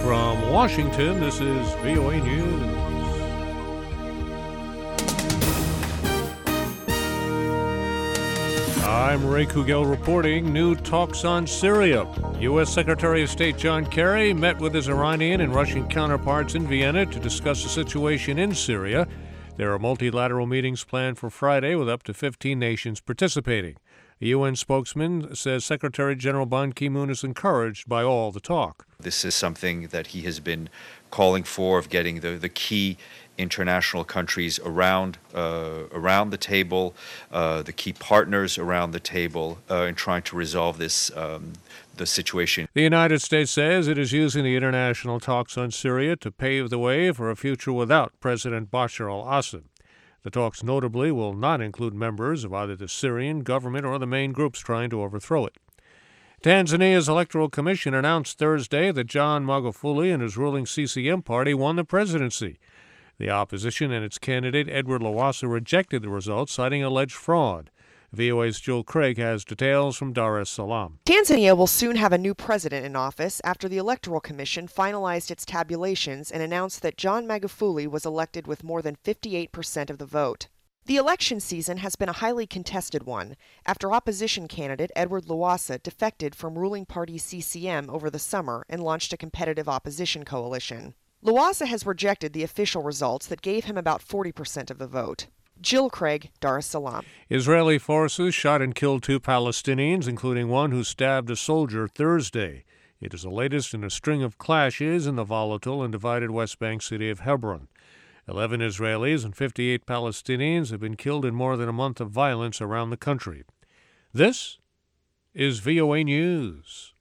From Washington, this is VOA News. I'm Ray Kugel reporting new talks on Syria. U.S. Secretary of State John Kerry met with his Iranian and Russian counterparts in Vienna to discuss the situation in Syria. There are multilateral meetings planned for Friday with up to 15 nations participating. A UN spokesman says Secretary General Ban Ki-moon is encouraged by all the talk. This is something that he has been calling for, of getting the key international countries around the table, the key partners around the table, in trying to resolve this the situation. The United States says it is using the international talks on Syria to pave the way for a future without President Bashar al-Assad. The talks notably will not include members of either the Syrian government or the main groups trying to overthrow it. Tanzania's Electoral Commission announced Thursday that John Magufuli and his ruling CCM party won the presidency. The opposition and its candidate, Edward Lowassa, rejected the results, citing alleged fraud. VOA's Jill Craig has details from Dar es Salaam. Tanzania will soon have a new president in office after the Electoral Commission finalized its tabulations and announced that John Magufuli was elected with more than 58% of the vote. The election season has been a highly contested one after opposition candidate Edward Lowassa defected from ruling party CCM over the summer and launched a competitive opposition coalition. Lowassa has rejected the official results that gave him about 40% of the vote. Jill Craig, Dar es Salaam. Israeli forces shot and killed 2 Palestinians, including one who stabbed a soldier Thursday. It is the latest in a string of clashes in the volatile and divided West Bank city of Hebron. 11 Israelis and 58 Palestinians have been killed in more than a month of violence around the country. This is VOA News.